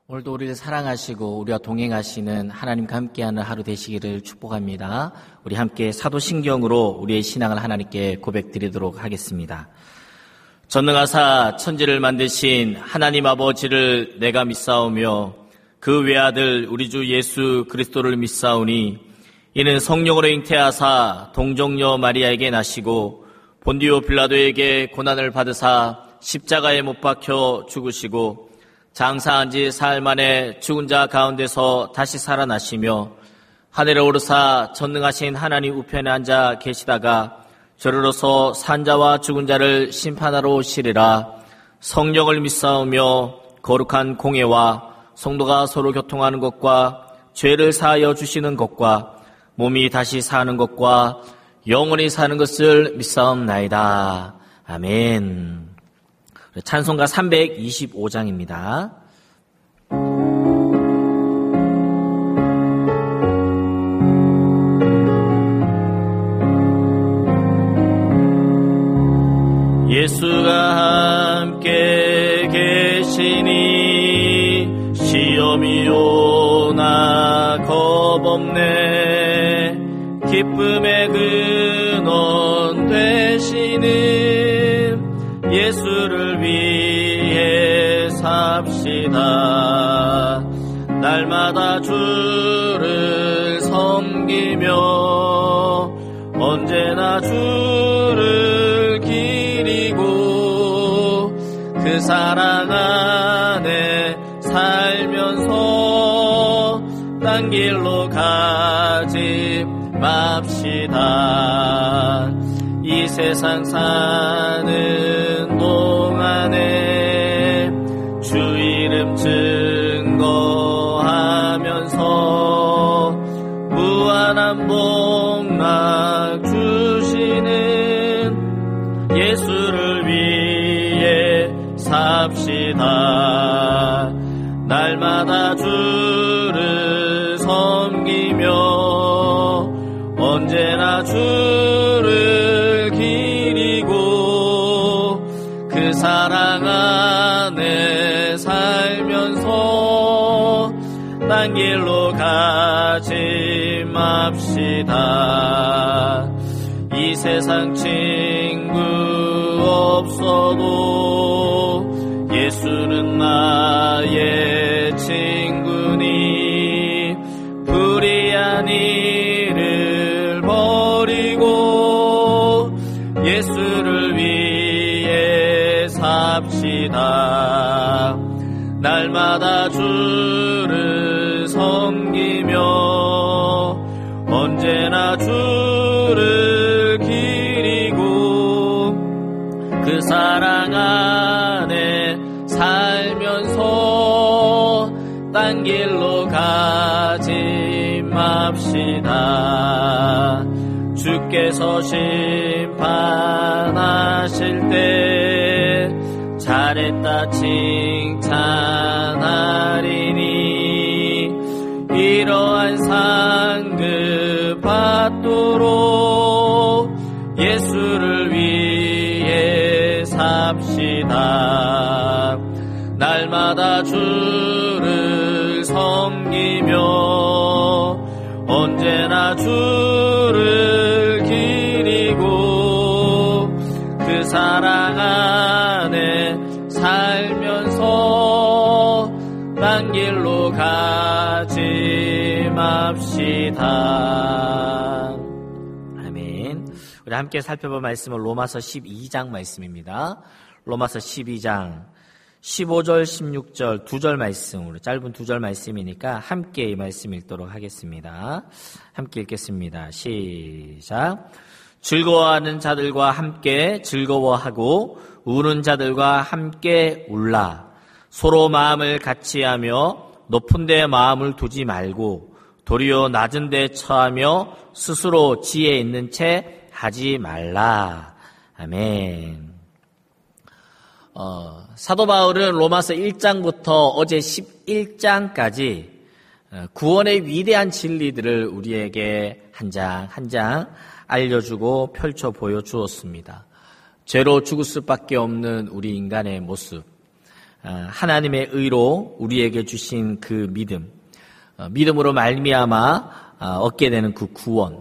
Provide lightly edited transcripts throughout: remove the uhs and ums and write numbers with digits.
오늘도 우리를 사랑하시고 우리와 동행하시는 하나님과 함께하는 하루 되시기를 축복합니다. 우리 함께 사도신경으로 우리의 신앙을 하나님께 고백드리도록 하겠습니다. 전능하사 천지를 만드신 하나님 아버지를 내가 믿사오며 그 외아들 우리 주 예수 그리스도를 믿사오니 이는 성령으로 잉태하사 동정녀 마리아에게 나시고 본디오 빌라도에게 고난을 받으사 십자가에 못 박혀 죽으시고 장사한 지 사흘 만에 죽은 자 가운데서 다시 살아나시며 하늘에 오르사 전능하신 하나님 우편에 앉아 계시다가 저리로서 산 자와 죽은 자를 심판하러 오시리라. 성령을 믿사오며 거룩한 공예와 성도가 서로 교통하는 것과 죄를 사하여 주시는 것과 몸이 다시 사는 것과 영원히 사는 것을 믿사옵나이다. 아멘. 찬송가 325장입니다. 예수가 함께 계시니 시험이 오나 겁없네. 기쁨의 근원 되시는 예수를 위해 삽시다. 날마다 주를 섬기며 언제나 주를 기리고 그 사랑 안에 살면서 딴 길로 가지 맙시다. 이 세상 사는 동안에 주 이름 증거하면서 무한한 복락 주시는 예수를 위해 삽시다. 날마다 주를 섬기며 언제나 주를 기리고 그 사랑 안에 살면서 딴 길로 가지 맙시다. 이 세상 친구 없어도 예수는 나의 친구니 불의한 일을 버리고 예수를 위해 삽시다. 날마다 주를 섬기며 언제나 주를 기리고 그 사랑 안에 살면서 딴 길로 가지 맙시다. 주께서 심판하실 때 잘했다 칭찬하리니 이러한 상급 받도록 예수를 위해 삽시다. 날마다 주를 섬기며 언제나 주를 기리고 그 사랑 안에 살면서 딴 길로 가지 맙시다. 아멘. 우리 함께 살펴볼 말씀은 로마서 12장 말씀입니다. 로마서 12장 15절, 16절 두 절 말씀으로 짧은 두 절 말씀이니까 함께 이 말씀 읽도록 하겠습니다. 함께 읽겠습니다. 시작. 즐거워하는 자들과 함께 즐거워하고 우는 자들과 함께 울라. 서로 마음을 같이하며 높은 데 마음을 두지 말고 도리어 낮은 데 처하며 스스로 지혜 있는 채 하지 말라. 아멘. 사도 바울은 로마서 1장부터 어제 11장까지 구원의 위대한 진리들을 우리에게 한 장 한 장 알려주고 펼쳐 보여주었습니다. 죄로 죽을 수밖에 없는 우리 인간의 모습, 하나님의 의로 우리에게 주신 그 믿음으로 말미암아 얻게 되는 그 구원,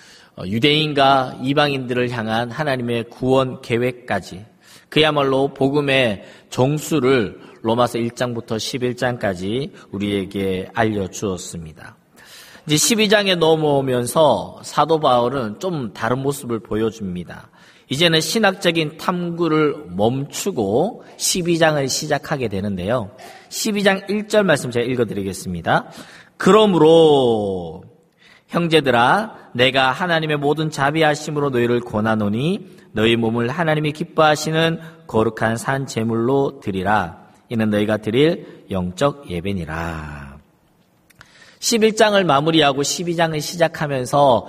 유대인과 이방인들을 향한 하나님의 구원 계획까지, 그야말로 복음의 정수를 로마서 1장부터 11장까지 우리에게 알려주었습니다. 이제 12장에 넘어오면서 사도 바울은 좀 다른 모습을 보여줍니다. 이제는 신학적인 탐구를 멈추고 12장을 시작하게 되는데요. 12장 1절 말씀 제가 읽어드리겠습니다. 그러므로 형제들아, 내가 하나님의 모든 자비하심으로 너희를 권하노니 너희 몸을 하나님이 기뻐하시는 거룩한 산 제물로 드리라. 이는 너희가 드릴 영적 예배니라. 11장을 마무리하고 12장을 시작하면서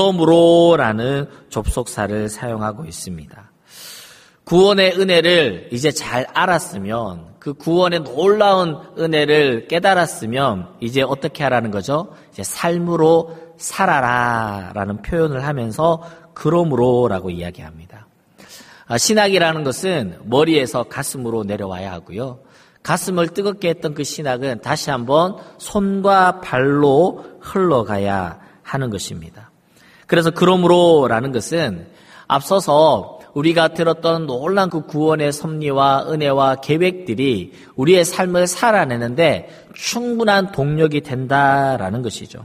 그러므로라는 접속사를 사용하고 있습니다. 구원의 은혜를 이제 잘 알았으면, 그 구원의 놀라운 은혜를 깨달았으면 이제 어떻게 하라는 거죠? 이제 삶으로 살아라라는 표현을 하면서 그러므로라고 이야기합니다. 신학이라는 것은 머리에서 가슴으로 내려와야 하고요. 가슴을 뜨겁게 했던 그 신학은 다시 한번 손과 발로 흘러가야 하는 것입니다. 그래서 그러므로라는 것은 앞서서 우리가 들었던 놀라운 그 구원의 섭리와 은혜와 계획들이 우리의 삶을 살아내는데 충분한 동력이 된다라는 것이죠.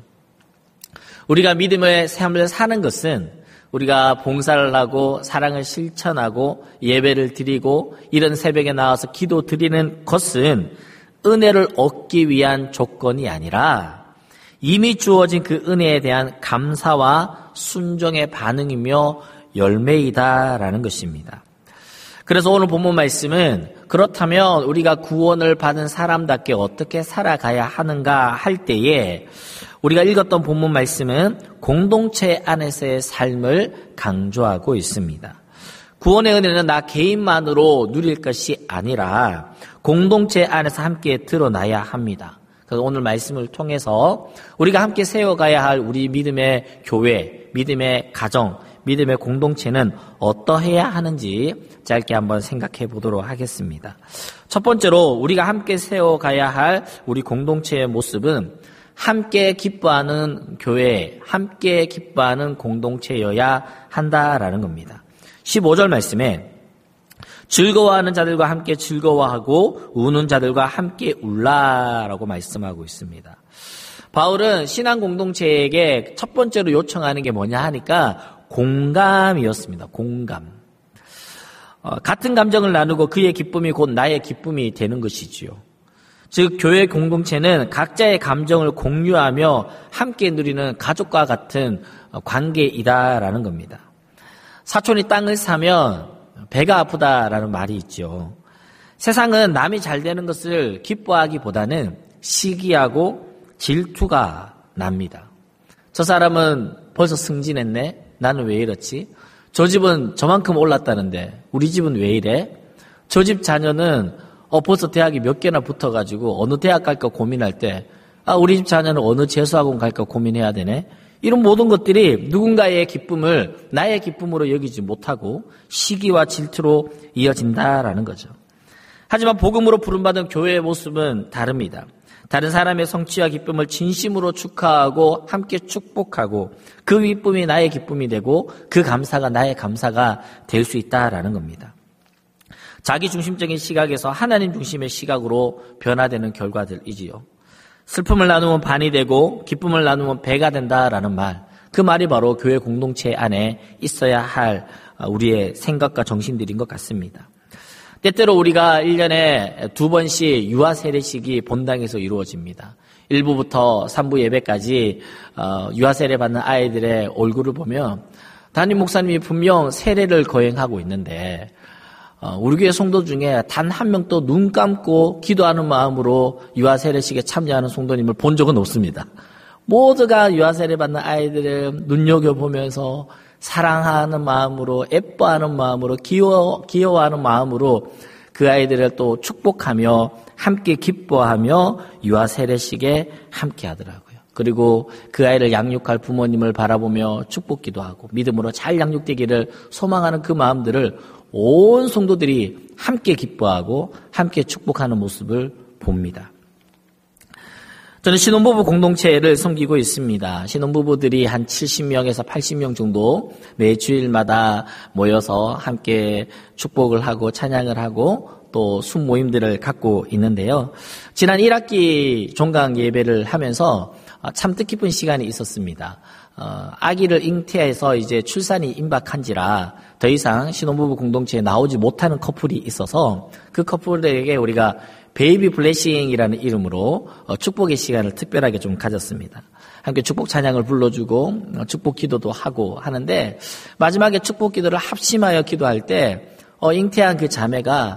우리가 믿음의 삶을 사는 것은 우리가 봉사를 하고 사랑을 실천하고 예배를 드리고 이런 새벽에 나와서 기도 드리는 것은 은혜를 얻기 위한 조건이 아니라 이미 주어진 그 은혜에 대한 감사와 순종의 반응이며 열매이다라는 것입니다. 그래서 오늘 본문 말씀은 그렇다면 우리가 구원을 받은 사람답게 어떻게 살아가야 하는가 할 때에 우리가 읽었던 본문 말씀은 공동체 안에서의 삶을 강조하고 있습니다. 구원의 은혜는 나 개인만으로 누릴 것이 아니라 공동체 안에서 함께 드러나야 합니다. 그래서 오늘 말씀을 통해서 우리가 함께 세워가야 할 우리 믿음의 교회, 믿음의 가정, 믿음의 공동체는 어떠해야 하는지 짧게 한번 생각해 보도록 하겠습니다. 첫 번째로 우리가 함께 세워가야 할 우리 공동체의 모습은 함께 기뻐하는 교회, 함께 기뻐하는 공동체여야 한다라는 겁니다. 15절 말씀에 즐거워하는 자들과 함께 즐거워하고 우는 자들과 함께 울라라고 말씀하고 있습니다. 바울은 신앙 공동체에게 첫 번째로 요청하는 게 뭐냐 하니까 공감이었습니다. 공감. 같은 감정을 나누고 그의 기쁨이 곧 나의 기쁨이 되는 것이지요. 즉 교회 공동체는 각자의 감정을 공유하며 함께 누리는 가족과 같은 관계이다라는 겁니다. 사촌이 땅을 사면 배가 아프다라는 말이 있죠. 세상은 남이 잘 되는 것을 기뻐하기보다는 시기하고 질투가 납니다. 저 사람은 벌써 승진했네? 나는 왜 이렇지? 저 집은 저만큼 올랐다는데 우리 집은 왜 이래? 저 집 자녀는 벌써 대학이 몇 개나 붙어가지고 어느 대학 갈까 고민할 때 우리 집 자녀는 어느 재수학원 갈까 고민해야 되네. 이런 모든 것들이 누군가의 기쁨을 나의 기쁨으로 여기지 못하고 시기와 질투로 이어진다라는 거죠. 하지만 복음으로 부름받은 교회의 모습은 다릅니다. 다른 사람의 성취와 기쁨을 진심으로 축하하고 함께 축복하고 그 기쁨이 나의 기쁨이 되고 그 감사가 나의 감사가 될 수 있다라는 겁니다. 자기 중심적인 시각에서 하나님 중심의 시각으로 변화되는 결과들이지요. 슬픔을 나누면 반이 되고 기쁨을 나누면 배가 된다라는 말, 그 말이 바로 교회 공동체 안에 있어야 할 우리의 생각과 정신들인 것 같습니다. 때때로 우리가 1년에 2번씩 유아 세례식이 본당에서 이루어집니다. 1부부터 3부 예배까지 유아 세례 받는 아이들의 얼굴을 보면 담임 목사님이 분명 세례를 거행하고 있는데 우리 교회 성도 중에 단 한 명도 눈 감고 기도하는 마음으로 유아 세례식에 참여하는 성도님을 본 적은 없습니다. 모두가 유아 세례 받는 아이들을 눈여겨보면서 사랑하는 마음으로, 예뻐하는 마음으로, 귀여워하는 마음으로 그 아이들을 또 축복하며 함께 기뻐하며 유아 세례식에 함께 하더라고요. 그리고 그 아이를 양육할 부모님을 바라보며 축복기도 하고 믿음으로 잘 양육되기를 소망하는 그 마음들을 온 성도들이 함께 기뻐하고 함께 축복하는 모습을 봅니다. 저는 신혼부부 공동체를 섬기고 있습니다. 신혼부부들이 한 70명에서 80명 정도 매 주일마다 모여서 함께 축복을 하고 찬양을 하고 또 순모임들을 갖고 있는데요. 지난 1학기 종강 예배를 하면서 참 뜻깊은 시간이 있었습니다. 아기를 잉태해서 이제 출산이 임박한지라 더 이상 신혼부부 공동체에 나오지 못하는 커플이 있어서 그 커플에게 우리가 베이비 블레싱이라는 이름으로 축복의 시간을 특별하게 좀 가졌습니다. 함께 축복 찬양을 불러주고 축복 기도도 하고 하는데 마지막에 축복 기도를 합심하여 기도할 때 잉태한 그 자매가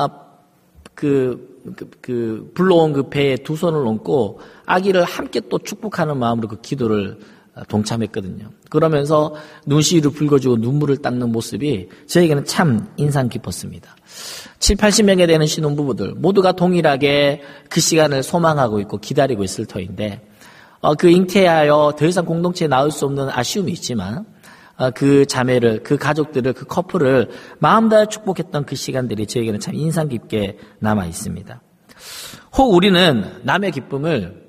불러온 그 배에 두 손을 얹고 아기를 함께 또 축복하는 마음으로 그 기도를 동참했거든요. 그러면서 눈시울을 붉어주고 눈물을 닦는 모습이 저에게는 참 인상 깊었습니다. 7, 80명에 되는 신혼부부들 모두가 동일하게 그 시간을 소망하고 있고 기다리고 있을 터인데 그 잉태하여 더 이상 공동체에 나올 수 없는 아쉬움이 있지만 그 자매를, 그 가족들을, 그 커플을 마음 다해 축복했던 그 시간들이 저에게는 참 인상 깊게 남아 있습니다. 혹 우리는 남의 기쁨을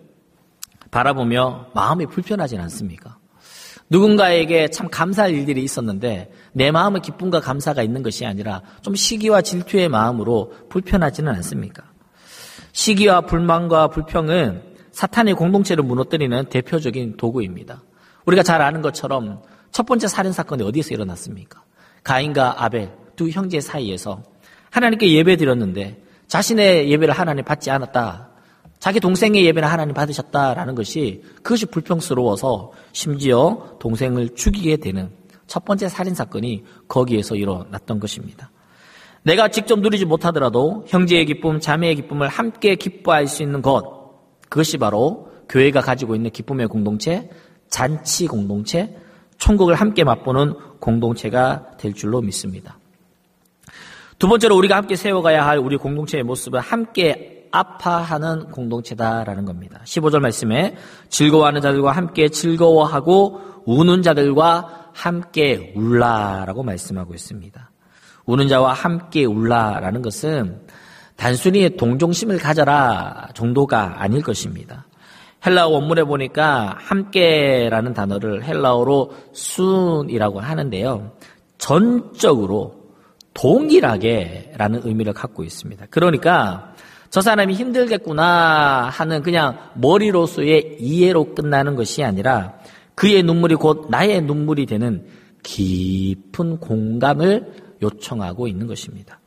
바라보며 마음이 불편하진 않습니까? 누군가에게 참 감사할 일들이 있었는데 내 마음의 기쁨과 감사가 있는 것이 아니라 좀 시기와 질투의 마음으로 불편하지는 않습니까? 시기와 불만과 불평은 사탄의 공동체를 무너뜨리는 대표적인 도구입니다. 우리가 잘 아는 것처럼 첫 번째 살인사건이 어디에서 일어났습니까? 가인과 아벨 두 형제 사이에서 하나님께 예배드렸는데 자신의 예배를 하나님 받지 않았다. 자기 동생의 예배는 하나님 받으셨다라는 것이 그것이 불평스러워서 심지어 동생을 죽이게 되는 첫 번째 살인사건이 거기에서 일어났던 것입니다. 내가 직접 누리지 못하더라도 형제의 기쁨, 자매의 기쁨을 함께 기뻐할 수 있는 것, 그것이 바로 교회가 가지고 있는 기쁨의 공동체, 잔치 공동체, 천국을 함께 맛보는 공동체가 될 줄로 믿습니다. 두 번째로 우리가 함께 세워가야 할 우리 공동체의 모습은 함께 아파하는 공동체다라는 겁니다. 15절 말씀에 즐거워하는 자들과 함께 즐거워하고 우는 자들과 함께 울라라고 말씀하고 있습니다. 우는 자와 함께 울라라는 것은 단순히 동정심을 가져라 정도가 아닐 것입니다. 헬라어 원문에 보니까 함께라는 단어를 헬라어로 순이라고 하는데요. 전적으로 동일하게라는 의미를 갖고 있습니다. 그러니까 저 사람이 힘들겠구나 하는 그냥 머리로서의 이해로 끝나는 것이 아니라 그의 눈물이 곧 나의 눈물이 되는 깊은 공감을 요청하고 있는 것입니다.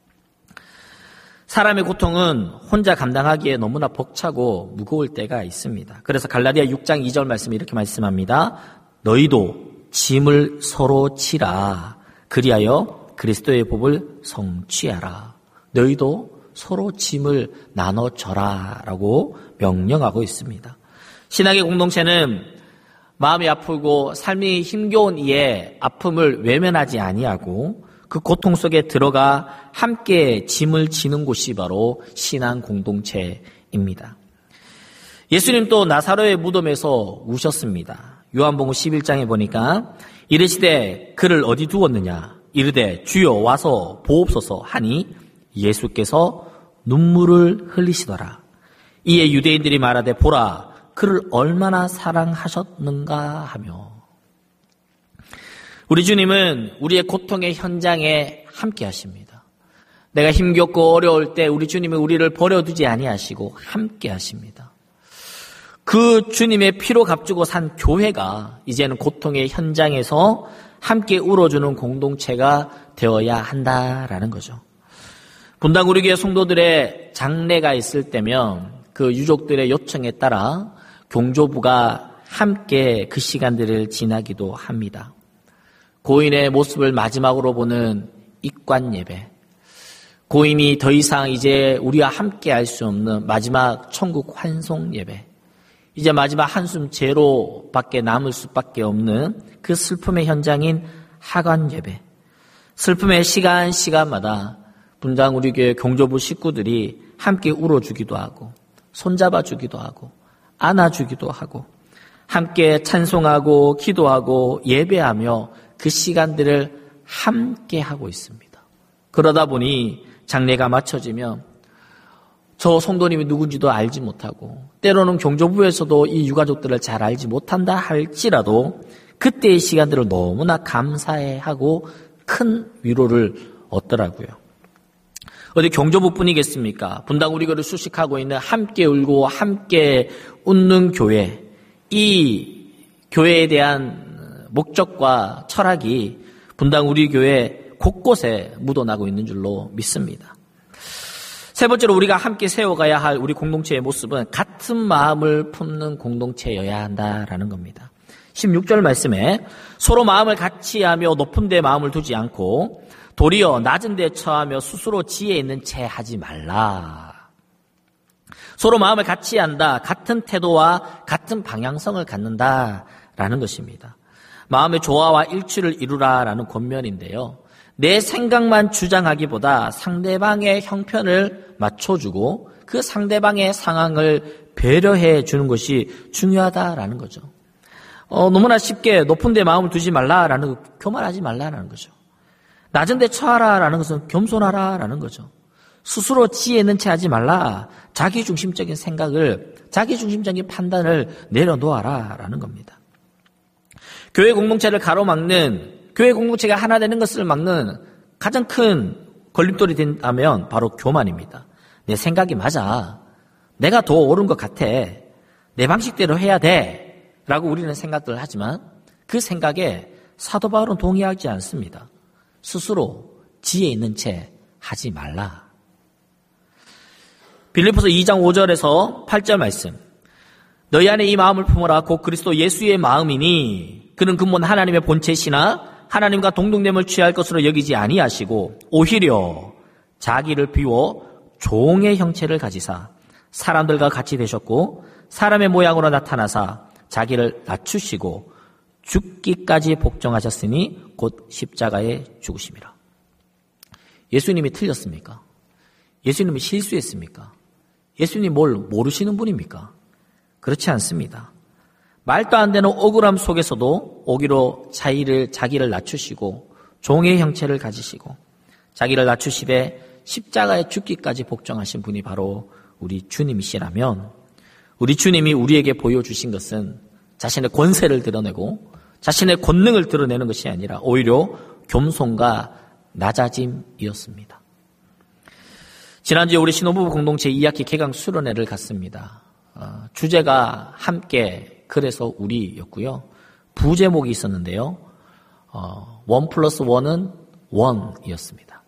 사람의 고통은 혼자 감당하기에 너무나 벅차고 무거울 때가 있습니다. 그래서 갈라디아 6장 2절 말씀이 이렇게 말씀합니다. 너희도 짐을 서로 지라. 그리하여 그리스도의 복을 성취하라. 너희도 서로 짐을 나눠줘라 라고 명령하고 있습니다. 신앙의 공동체는 마음이 아프고 삶이 힘겨운 이에 아픔을 외면하지 아니하고 그 고통 속에 들어가 함께 짐을 지는 곳이 바로 신앙 공동체입니다. 예수님 또 나사로의 무덤에서 우셨습니다. 요한복음 11장에 보니까 이르시되 그를 어디 두었느냐 이르되 주여 와서 보옵소서 하니 예수께서 눈물을 흘리시더라. 이에 유대인들이 말하되 보라 그를 얼마나 사랑하셨는가 하며 우리 주님은 우리의 고통의 현장에 함께 하십니다. 내가 힘겹고 어려울 때 우리 주님은 우리를 버려두지 아니하시고 함께 하십니다. 그 주님의 피로 값주고 산 교회가 이제는 고통의 현장에서 함께 울어주는 공동체가 되어야 한다라는 거죠. 분당 우리 교회 성도들의 장례가 있을 때면 그 유족들의 요청에 따라 경조부가 함께 그 시간들을 지나기도 합니다. 고인의 모습을 마지막으로 보는 입관 예배, 고인이 더 이상 이제 우리와 함께 할 수 없는 마지막 천국 환송 예배, 이제 마지막 한숨 제로밖에 남을 수밖에 없는 그 슬픔의 현장인 하관 예배, 슬픔의 시간마다 분당 우리 교회 경조부 식구들이 함께 울어주기도 하고 손잡아주기도 하고 안아주기도 하고 함께 찬송하고 기도하고 예배하며 그 시간들을 함께 하고 있습니다. 그러다 보니 장례가 마쳐지면 저 성도님이 누군지도 알지 못하고 때로는 경조부에서도 이 유가족들을 잘 알지 못한다 할지라도 그때의 시간들을 너무나 감사해하고 큰 위로를 얻더라고요. 어디 경조부뿐이겠습니까? 분당 우리 교회를 수식하고 있는 함께 울고 함께 웃는 교회, 이 교회에 대한 목적과 철학이 분당 우리 교회 곳곳에 묻어나고 있는 줄로 믿습니다. 세 번째로 우리가 함께 세워가야 할 우리 공동체의 모습은 같은 마음을 품는 공동체여야 한다라는 겁니다. 16절 말씀에 서로 마음을 같이 하며 높은 데 마음을 두지 않고 도리어 낮은 데 처하며 스스로 지혜 있는 채 하지 말라. 서로 마음을 같이 한다. 같은 태도와 같은 방향성을 갖는다라는 것입니다. 마음의 조화와 일치를 이루라라는 권면인데요. 내 생각만 주장하기보다 상대방의 형편을 맞춰주고 그 상대방의 상황을 배려해 주는 것이 중요하다라는 거죠. 너무나 쉽게 높은 데 마음을 두지 말라라는 거, 교만하지 말라라는 거죠. 낮은 데 처하라라는 것은 겸손하라라는 거죠. 스스로 지혜 있는 채 하지 말라. 자기중심적인 생각을, 자기중심적인 판단을 내려놓아라라는 겁니다. 교회 공동체를 가로막는, 교회 공동체가 하나 되는 것을 막는 가장 큰 걸림돌이 된다면 바로 교만입니다. 내 생각이 맞아. 내가 더 옳은 것 같아. 내 방식대로 해야 돼. 라고 우리는 생각들을 하지만 그 생각에 사도 바울은 동의하지 않습니다. 스스로 지혜 있는 채 하지 말라. 빌립보서 2장 5절에서 8절 말씀. 너희 안에 이 마음을 품어라. 곧 그리스도 예수의 마음이니 그는 근본 하나님의 본체시나 하나님과 동등됨을 취할 것으로 여기지 아니하시고 오히려 자기를 비워 종의 형체를 가지사 사람들과 같이 되셨고 사람의 모양으로 나타나사 자기를 낮추시고 죽기까지 복종하셨으니 곧 십자가에 죽으심이라. 예수님이 틀렸습니까? 예수님이 실수했습니까? 예수님이 뭘 모르시는 분입니까? 그렇지 않습니다. 말도 안 되는 억울함 속에서도 오기로 자기를 낮추시고 종의 형체를 가지시고 자기를 낮추시되 십자가에 죽기까지 복종하신 분이 바로 우리 주님이시라면 우리 주님이 우리에게 보여주신 것은 자신의 권세를 드러내고 자신의 권능을 드러내는 것이 아니라 오히려 겸손과 낮아짐이었습니다. 지난주에 우리 신혼부부 공동체 2학기 개강 수련회를 갔습니다. 주제가 함께 그래서 우리였고요. 부제목이 있었는데요. 1+1은 1이었습니다.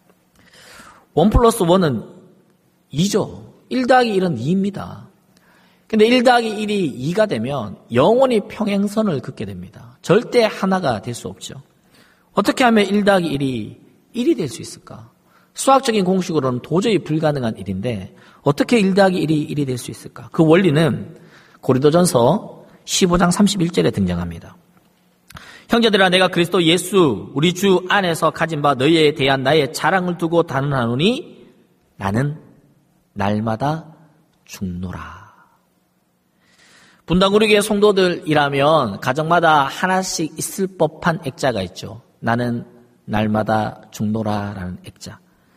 1+1은 2죠. 1 더하기 1은 2입니다. 근데 1 더하기 1이 2가 되면 영원히 평행선을 긋게 됩니다. 절대 하나가 될 수 없죠. 어떻게 하면 1 더하기 1이 1이 될 수 있을까? 수학적인 공식으로는 도저히 불가능한 일인데 어떻게 1 더하기 1이 1이 될 수 있을까? 그 원리는 고린도전서 15장 31절에 등장합니다. 형제들아 내가 그리스도 예수 우리 주 안에서 가진 바 너희에 대한 나의 자랑을 두고 단언하노니 나는 날마다 죽노라. 분당 우리 교회 성도들이라면 가정마다 하나씩 있을 법한 액자가 있죠. 나는 날마다 죽노라라는 액자.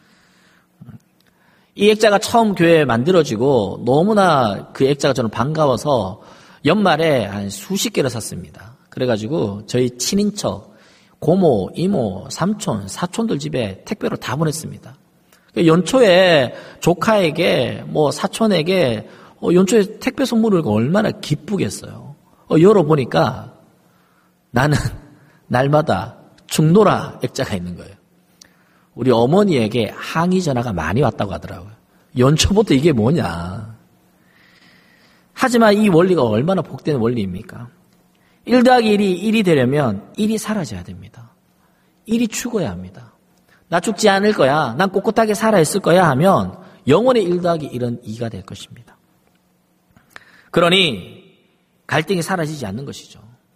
이 액자가 처음 교회에 만들어지고 너무나 그 액자가 저는 반가워서 연말에 한 수십 개를 샀습니다. 그래가지고 저희 친인척, 고모, 이모, 삼촌, 사촌들 집에 택배로 다 보냈습니다. 연초에 조카에게, 사촌에게 연초에 택배 선물을 얼마나 기쁘겠어요. 열어보니까 나는 날마다 죽노라 액자가 있는 거예요. 우리 어머니에게 항의 전화가 많이 왔다고 하더라고요. 연초부터 이게 뭐냐. 하지만 이 원리가 얼마나 복된 원리입니까? 1 더하기 1이 1이 되려면 1이 사라져야 됩니다. 1이 죽어야 합니다. 나 죽지 않을 거야. 난 꼿꼿하게 살아있을 거야 하면 영원히 1 더하기 1은 2가 될 것입니다. 그러니 갈등이 사라지지 않는 것이죠.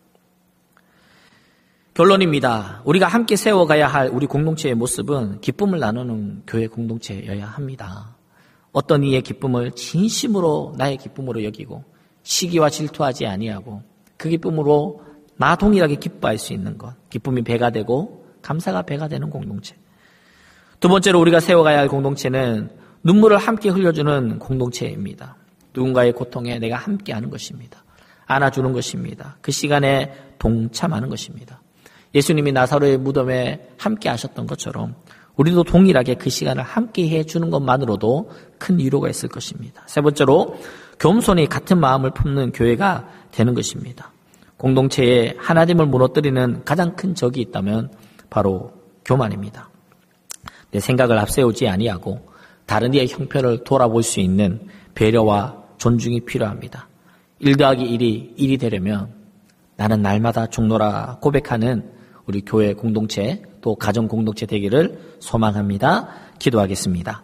결론입니다. 우리가 함께 세워가야 할 우리 공동체의 모습은 기쁨을 나누는 교회 공동체여야 합니다. 어떤 이의 기쁨을 진심으로 나의 기쁨으로 여기고 시기와 질투하지 아니하고 그 기쁨으로 나 동일하게 기뻐할 수 있는 것. 기쁨이 배가 되고 감사가 배가 되는 공동체. 두 번째로 우리가 세워가야 할 공동체는 눈물을 함께 흘려주는 공동체입니다. 누군가의 고통에 내가 함께하는 것입니다. 안아주는 것입니다. 그 시간에 동참하는 것입니다. 예수님이 나사로의 무덤에 함께 하셨던 것처럼 우리도 동일하게 그 시간을 함께 해주는 것만으로도 큰 위로가 있을 것입니다. 세 번째로 겸손히 같은 마음을 품는 교회가 되는 것입니다. 공동체에 하나님을 무너뜨리는 가장 큰 적이 있다면 바로 교만입니다. 내 생각을 앞세우지 아니하고 다른 이의 형편을 돌아볼 수 있는 배려와 존중이 필요합니다. 1 더하기 1이 1이 되려면 나는 날마다 죽노라 고백하는 우리 교회 공동체 또 가정 공동체 되기를 소망합니다. 기도하겠습니다.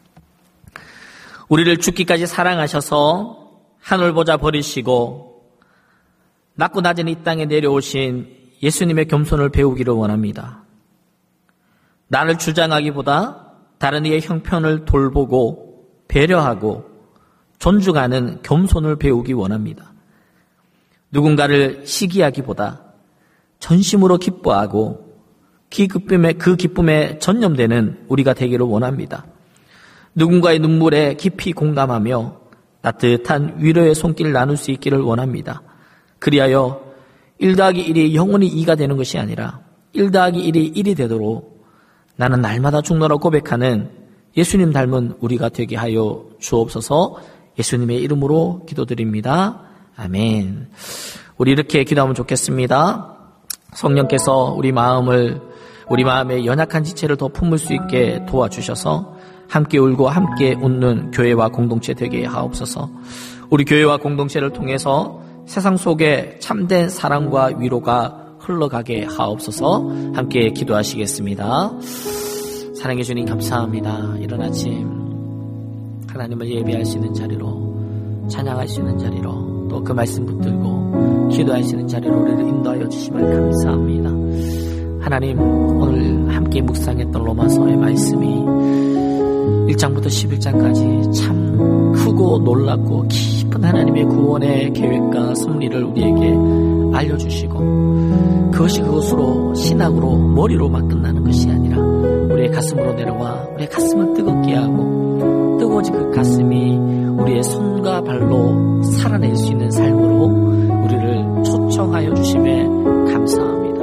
우리를 죽기까지 사랑하셔서 하늘 보자 버리시고 낮고 낮은 이 땅에 내려오신 예수님의 겸손을 배우기를 원합니다. 나를 주장하기보다 다른 이의 형편을 돌보고 배려하고 존중하는 겸손을 배우기 원합니다. 누군가를 시기하기보다 전심으로 기뻐하고 그 기쁨에 전념되는 우리가 되기를 원합니다. 누군가의 눈물에 깊이 공감하며 따뜻한 위로의 손길을 나눌 수 있기를 원합니다. 그리하여 1 더하기 1이 영원히 2가 되는 것이 아니라 1 더하기 1이 1이 되도록 나는 날마다 죽노라 고백하는 예수님 닮은 우리가 되게 하여 주옵소서. 예수님의 이름으로 기도드립니다. 아멘. 우리 이렇게 기도하면 좋겠습니다. 성령께서 우리 마음의 연약한 지체를 더 품을 수 있게 도와주셔서 함께 울고 함께 웃는 교회와 공동체 되게 하옵소서. 우리 교회와 공동체를 통해서 세상 속에 참된 사랑과 위로가 흘러가게 하옵소서. 함께 기도하시겠습니다. 사랑해 주님 감사합니다. 이런 아침 하나님을 예배할 수 있는 자리로, 찬양할 수 있는 자리로, 또 그 말씀 붙들고 기도할 수 있는 자리로 우리를 인도하여 주심을 감사합니다. 하나님, 오늘 함께 묵상했던 로마서의 말씀이 1장부터 11장까지 참 크고 놀랍고 깊은 하나님의 구원의 계획과 섭리를 우리에게 알려주시고, 그것이 그것으로 신학으로 머리로만 끝나는 것이 아니라 우리의 가슴으로 내려와 우리의 가슴을 뜨겁게 하고 뜨거워진 그 가슴이 우리의 손과 발로 살아낼 수 있는 삶으로 우리를 초청하여 주심에 감사합니다.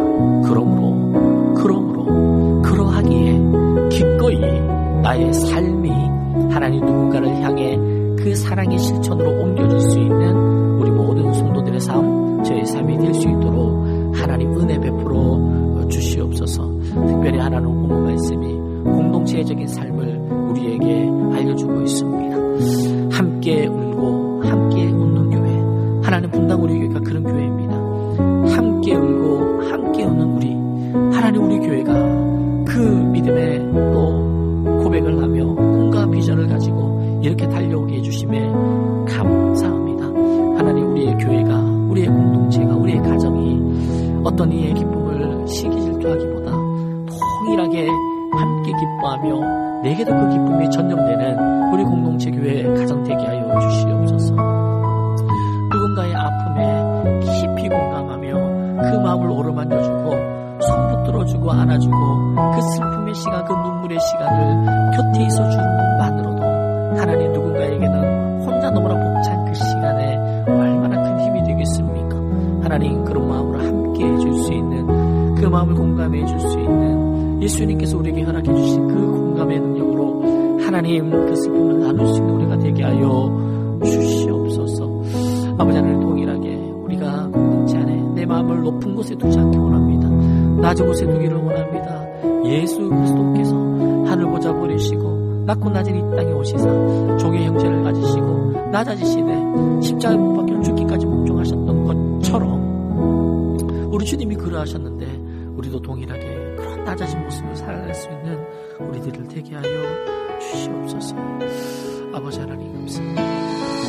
그러므로 그러하기에 기꺼이 나의 삶이 하나님 누군가를 향해 그 사랑의 실천으로 옮겨질 수 있는 우리 모든 성도들의 삶, 저의 삶이 될 수 있도록 하나님 은혜 베풀어 주시옵소서. 특별히 하나님 오늘 말씀이 공동체적인 삶을 우리에게 알려주고 있습니다. 함께 울고 함께 웃는 교회, 하나님 분당 우리 교회가 그런 교회입니다. 함께 울고 함께 웃는 우리, 하나님 우리 교회가 그 믿음의 또 고백을 하며 꿈과 비전을 가지고 이렇게 달려오게 해주심에 감사합니다. 하나님, 우리의 교회가, 우리의 공동체가, 우리의 가정이 어떤 이의 기쁨을 시기 질투하기보다 동일하게 함께 기뻐하며 내게도 그 기쁨이 전념되는 우리 공동체 교회 가정 되게 하여 주시옵소서. 누군가의 아픔에 깊이 공감하며 그 마음을 오르만져주고 손 붙들어주고 안아주고 그 슬픔의 시간, 그 눈물의 시간을 곁에 있어주는 것만으로도 하나님 누군가에게는 혼자 너무나 벅찬 그 시간에 얼마나 큰 힘이 되겠습니까? 하나님, 그런 마음으로 함께 해줄 수 있는, 그 마음을 공감해 줄 수 있는 예수님께서 우리에게 허락해 주신 그 공감의 능력으로 하나님 그 슬픔을 나눌 수 있는 우리가 되게 하여 주시옵소서. 아버지 하나님, 동일하게 우리가 공동체 안에 내 마음을 높은 곳에 두지 않기 원합니다. 낮은 곳에 두기를 원합니다. 예수 그리스도께서 하늘 보자 버리시고 낮고 낮은 이 땅에 오시사 종의 형체를 가지시고 낮아지시되 십자가에 못 박혀 죽기까지 복종하셨던 것처럼 우리 주님이 그러하셨는데 우리도 동일하게 그런 낮아진 모습을 살아갈 수 있는 우리들을 되게 하여 주시옵소서. 아버지 하나님 감사합니다.